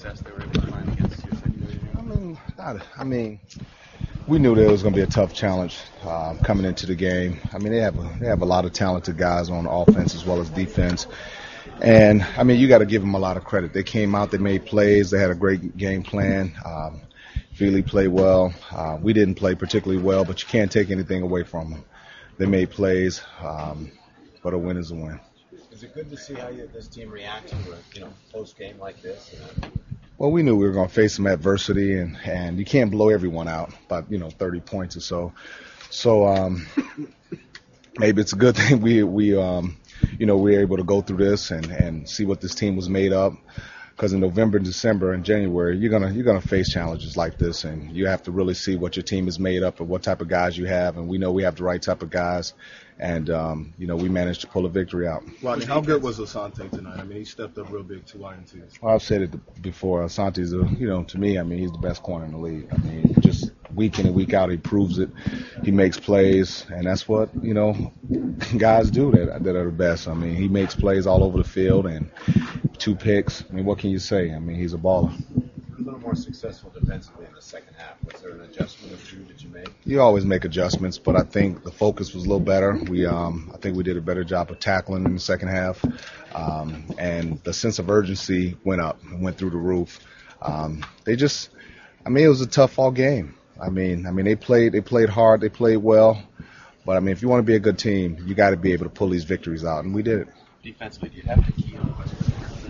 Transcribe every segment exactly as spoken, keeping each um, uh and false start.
success they were able to find against your secondary? I mean, not, I mean, we knew that it was going to be a tough challenge um, coming into the game. I mean, they have a, they have a lot of talented guys on offense as well as defense. And, I mean, you got to give them a lot of credit. They came out, they made plays, they had a great game plan. Um, Feely played well. Uh, we didn't play particularly well, but you can't take anything away from them. They made plays, um, but a win is a win. Is it good to see how you, this team reacts to a you know close game like this? Well, we knew we were going to face some adversity, and, and you can't blow everyone out by you know thirty points or so. So um, maybe it's a good thing we we um, you know we were able to go through this and, and see what this team was made of. Because in November, December, and January, you're gonna you're gonna face challenges like this, and you have to really see what your team is made up of, what type of guys you have, and we know we have the right type of guys, and um, you know we managed to pull a victory out. Rodney, how good was Asante tonight? I mean, he stepped up real big, two iron twos. Well, I've said it before. Asante's a you know to me, I mean, he's the best corner in the league. I mean, just week in and week out, he proves it. He makes plays, and that's what you know guys do that that are the best. I mean, he makes plays all over the field and. Two picks. I mean, what can you say? I mean, he's a baller. A little more successful defensively in the second half. Was there an adjustment or two that you made? You always make adjustments, but I think the focus was a little better. We, um, I think we did a better job of tackling in the second half, um, and the sense of urgency went up and went through the roof. Um, they just, I mean, it was a tough all game. I mean, I mean, they played, they played hard, they played well, but I mean, if you want to be a good team, you got to be able to pull these victories out, and we did it. Defensively, do you have to key on Westbrook?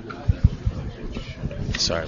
Sorry.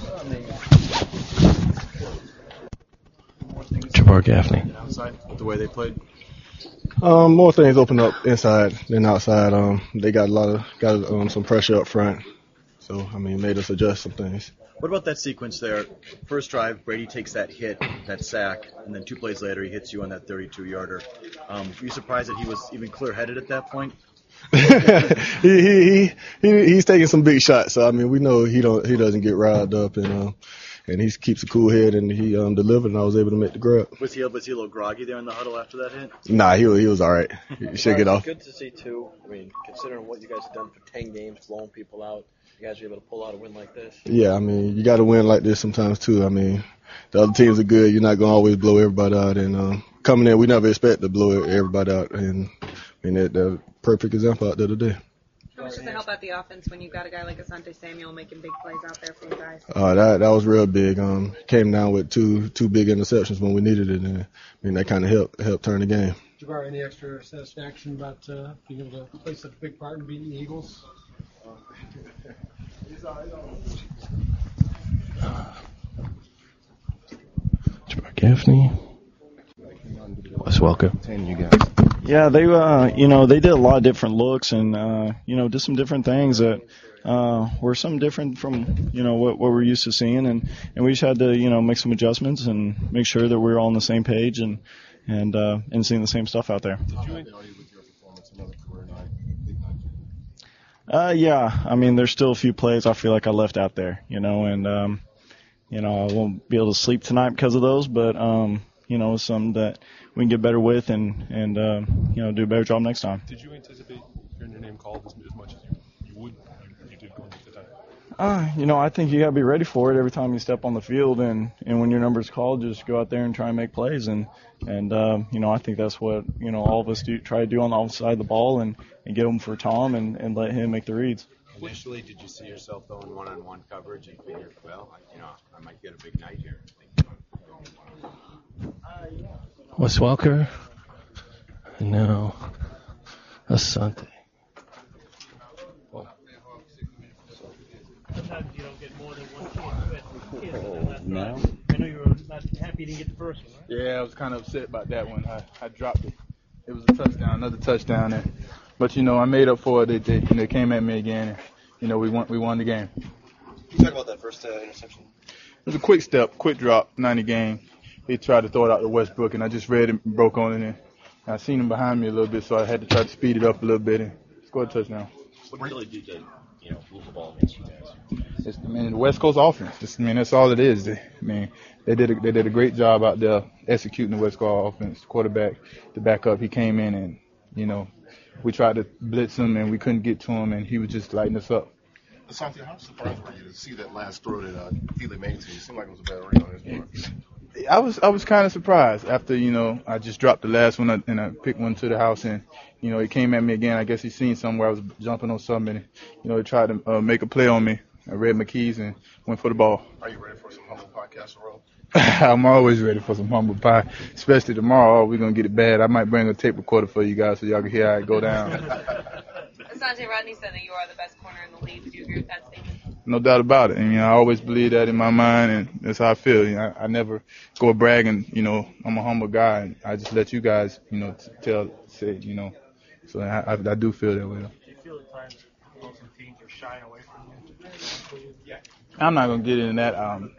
Jabbar Gaffney. Outside with the way they played. Um, more things open up inside than outside. Um, they got a lot of got um, some pressure up front, so I mean, made us adjust some things. What about that sequence there? First drive, Brady takes that hit, that sack, and then two plays later, he hits you on that thirty-two-yarder. Um, were you surprised that he was even clear-headed at that point? he, he he he's taking some big shots. So I mean, we know he don't he doesn't get riled up, and um, and he keeps a cool head, and he um delivered, and I was able to make the grab. Was he was he a little groggy there in the huddle after that hit? Nah, he was he was all right. He shook it off. Good to see too. I mean, considering what you guys have done for ten games, blowing people out, you guys are able to pull out a win like this. Yeah, I mean, you got to win like this sometimes too. I mean, the other teams are good. You're not gonna always blow everybody out, and um, coming in, we never expect to blow everybody out, and I mean that the perfect example out there today. How much does it help out the offense when you've got a guy like Asante Samuel making big plays out there for you guys? Uh, that that was real big. Um, came down with two two big interceptions when we needed it, and I mean that kind of helped helped turn the game. Jabbar, any extra satisfaction about uh, being able to play such a big part in beating the Eagles? Jabbar Gaffney. Wes Welker. You guys. Yeah, they uh, you know, they did a lot of different looks and uh, you know, did some different things that uh, were some different from you know what, what we're used to seeing, and, and we just had to you know make some adjustments and make sure that we we're all on the same page and and uh, and seeing the same stuff out there. Did you enjoy with your performance another career night? Uh, yeah, I mean, there's still a few plays I feel like I left out there, you know, and um, you know I won't be able to sleep tonight because of those, but um, you know, it's something that we can get better with and, and uh, you know, do a better job next time. Did you anticipate hearing your name called as, as much as you, you would you, you did going into the time? Uh, you know, I think you got to be ready for it every time you step on the field, and, and when your number's called, just go out there and try and make plays. And, and uh, you know, I think that's what, you know, all of us do try to do on the offensive side of the ball and, and get them for Tom and, and let him make the reads. Initially, did you see yourself though in one-on-one coverage and figured, well, I, you know, I might get a big night here? Wes Welker. No. Asante. Sometimes you don't get more than one kick. Oh, no. I know you were not happy you didn't get the first one, right? Yeah, I was kind of upset about that one. I, I dropped it. It was a touchdown, another touchdown. And, but, you know, I made up for it. They, they, they came at me again. And, you know, we won, we won the game. Can you talk about that first uh, interception? It was a quick step, quick drop, ninety game. He tried to throw it out to Westbrook, and I just read it and broke on it. And I seen him behind me a little bit, so I had to try to speed it up a little bit and score a touchdown. What really did they, you know, move the ball against you guys? It's, I mean, the West Coast offense. It's, I mean, that's all it is. They, I mean, they did a, they did a great job out there executing the West Coast offense. The quarterback, the backup, he came in and, you know, we tried to blitz him and we couldn't get to him, and he was just lighting us up. Asante, how surprised were you to see that last throw that uh, Fili made to you? It seemed like it was a bad read on his part. I was I was kind of surprised after, you know, I just dropped the last one and I picked one to the house, and, you know, he came at me again. I guess he seen somewhere I was jumping on something, and, you know, he tried to uh, make a play on me. I read my keys and went for the ball. Are you ready for some humble pie casserole? I'm always ready for some humble pie, especially tomorrow. Oh, we're going to get it bad. I might bring a tape recorder for you guys so y'all can hear how it go down. Asante, Rodney said that you are the best corner in the league. Would you agree with that statement? No doubt about it. And, you know, I always believe that in my mind, and that's how I feel. You know, I, I never go bragging, you know, I'm a humble guy. And I just let you guys, you know, t- tell, say, you know. So I, I, I do feel that way, though. Do you feel at times opposing teams are shying away from you? Yeah. I'm not going to get into that. Um,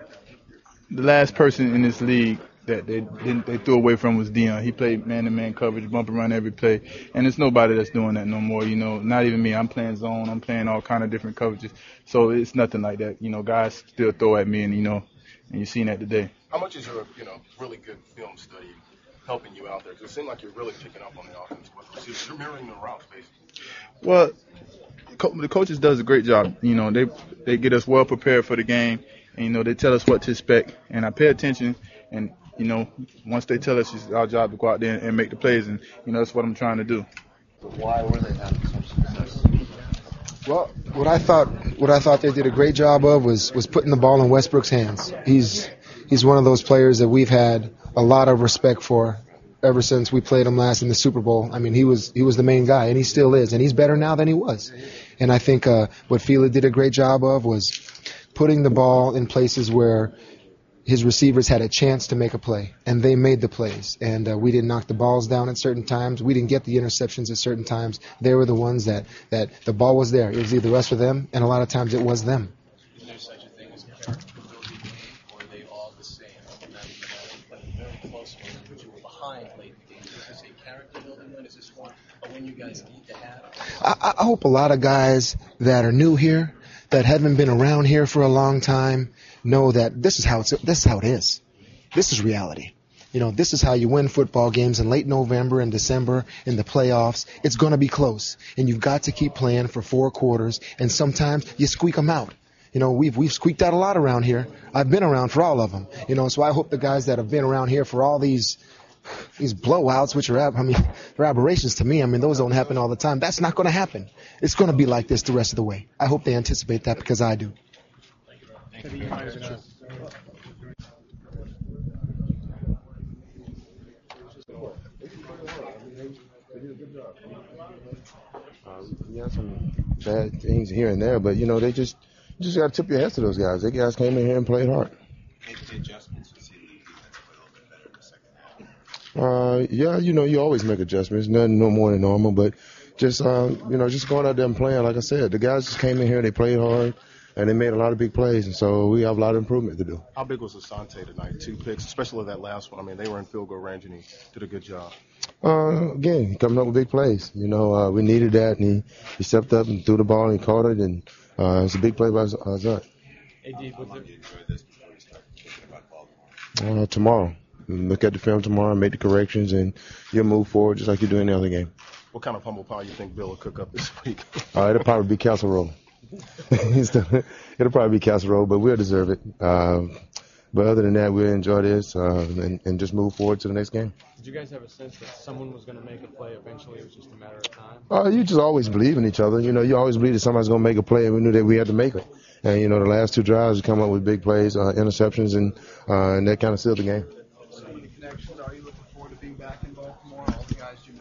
the last person in this league that they didn't they threw away from was Dion. He played man-to-man coverage, bump around every play, and there's nobody that's doing that no more. You know, not even me. I'm playing zone. I'm playing all kind of different coverages, so it's nothing like that. You know, guys still throw at me, and you know, and you've seen that today. How much is your, you know, really good film study helping you out there? Because it seems like you're really picking up on the offense with receivers. You're mirroring the routes, basically. Well, the coaches does a great job. You know, they they get us well prepared for the game, and you know, they tell us what to expect, and I pay attention. And you know, once they tell us, it's our job to go out there and make the plays, and you know, that's what I'm trying to do. Why were they having such success? Well, what I thought what I thought they did a great job of was was putting the ball in Westbrook's hands. He's he's one of those players that we've had a lot of respect for ever since we played him last in the Super Bowl. I mean, he was he was the main guy, and he still is, and he's better now than he was. And I think uh, what Fila did a great job of was putting the ball in places where his receivers had a chance to make a play, and they made the plays. And uh, we didn't knock the balls down at certain times. We didn't get the interceptions at certain times. They were the ones that, that the ball was there. It was either us or them, and a lot of times it was them. Is there such a thing as a character building game, or are they all the same? Now, you played a very close one, but you were behind late in the game. Is this a character building win? Is this one a win you guys need to have? I, I hope a lot of guys that are new here, that haven't been around here for a long time, know that this is how it's this is how it is. This is reality. You know, this is how you win football games in late November and December in the playoffs. It's going to be close, and you've got to keep playing for four quarters, and sometimes you squeak them out. You know, we've we've squeaked out a lot around here. I've been around for all of them. You know, so I hope the guys that have been around here for all these these blowouts, which are, I mean, they're aberrations to me. I mean, those don't happen all the time. That's not going to happen. It's going to be like this the rest of the way. I hope they anticipate that because I do. Thank you. Um, you have some bad things here and there, but you know they just you just got to tip your hats to those guys. They guys came in here and played hard. Uh, yeah, you know you always make adjustments, nothing no more than normal, but just uh, you know just going out there and playing. Like I said, the guys just came in here, they played hard, and they made a lot of big plays, and so we have a lot of improvement to do. How big was Asante tonight? Two picks, especially that last one. I mean, they were in field goal range, and he did a good job. Uh, again, coming up with big plays. You know, uh, we needed that, and he, he stepped up and threw the ball, and he caught it, and uh, it's a big play by uh, Zut. Hey, Dave, how long do you enjoy this before you start thinking about Baltimore? Uh, tomorrow. Look at the film tomorrow, make the corrections, and you'll move forward just like you do any other game. What kind of humble pie you think Bill will cook up this week? Uh, it'll probably be casserole. It'll probably be casserole, but we'll deserve it. Uh, but other than that, we'll enjoy this uh, and, and just move forward to the next game. Did you guys have a sense that someone was going to make a play eventually? It was just a matter of time? Uh, you just always believe in each other. You know, you always believe that somebody's going to make a play, and we knew that we had to make it. And, you know, the last two drives, we come up with big plays, uh, interceptions, and, uh, and that kind of sealed the game. So many connections. Are you looking forward to being back in Baltimore? All the guys you know.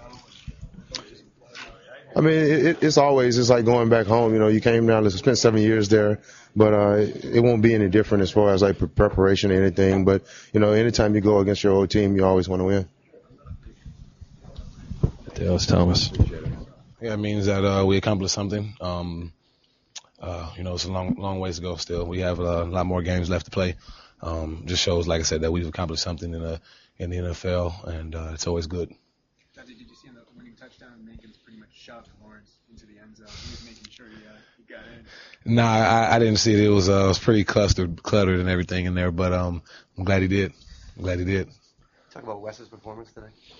I mean, it, it's always, it's like going back home. You know, you came down, spent seven years there, but uh, it won't be any different as far as like preparation or anything. But, you know, anytime you go against your old team, you always want to win. Dallas Thomas. Yeah, it means that uh, we accomplished something. Um, uh, you know, it's a long, long ways to go still. We have a lot more games left to play. Um, just shows, like I said, that we've accomplished something in the in the N F L, and uh, it's always good. Did you see on the winning touchdown, Mankins pretty much shoved Lawrence into the end zone? He was making sure he, uh, he got in. Nah, I, I didn't see it. It was uh, it was pretty clustered, cluttered, and everything in there. But um, I'm glad he did. I'm glad he did. Talk about Wes's performance today.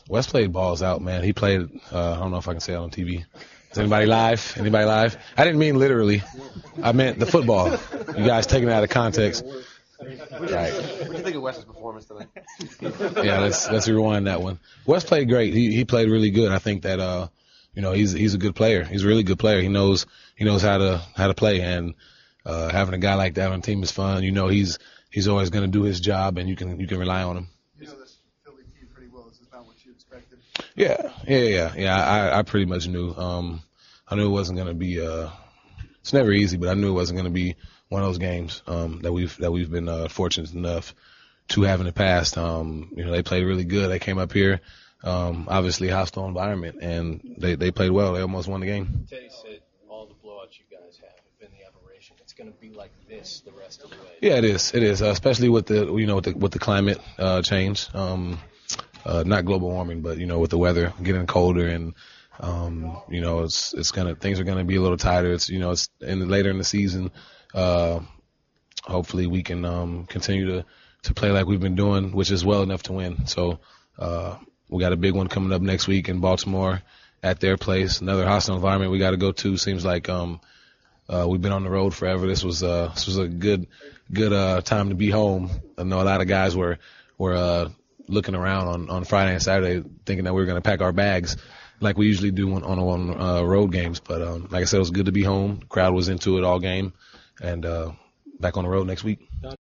Wes played balls out, man. He played. Uh, I don't know if I can say it on T V. Is anybody live? Anybody live? I didn't mean literally. I meant the football. You guys taking it out of context. Right. What do you think of Wes's performance tonight? Yeah, let's let's rewind that one. Wes played great. He he played really good. I think that uh, you know, he's he's a good player. He's a really good player. He knows he knows how to how to play, and uh, having a guy like that on the team is fun. You know, he's he's always going to do his job, and you can you can rely on him. You know this Philly team pretty well. Is this not what you expected? Yeah, yeah, yeah, yeah. I, I pretty much knew. Um, I knew it wasn't going to be. Uh, it's never easy, but I knew it wasn't going to be one of those games um, that we've that we've been uh, fortunate enough to have in the past. Um, you know, they played really good. They came up here, um, obviously hostile environment, and they they played well. They almost won the game. Teddy said all the blowouts you guys have have been the aberration. It's going to be like this the rest of the way. Yeah, it is. It is, uh, especially with the you know with the with the climate uh, change. Um, uh, not global warming, but you know with the weather getting colder and. Um, you know, it's, it's gonna, things are gonna be a little tighter. It's, you know, it's in the, later in the season. Uh, hopefully we can, um, continue to, to play like we've been doing, which is well enough to win. So, uh, we got a big one coming up next week in Baltimore at their place. Another hostile environment we got to go to. Seems like, um, uh, we've been on the road forever. This was, uh, this was a good, good, uh, time to be home. I know a lot of guys were, were, uh, looking around on, on Friday and Saturday thinking that we were going to pack our bags like we usually do on on, on uh, road games. But um, like I said, it was good to be home. The crowd was into it all game, and uh, back on the road next week.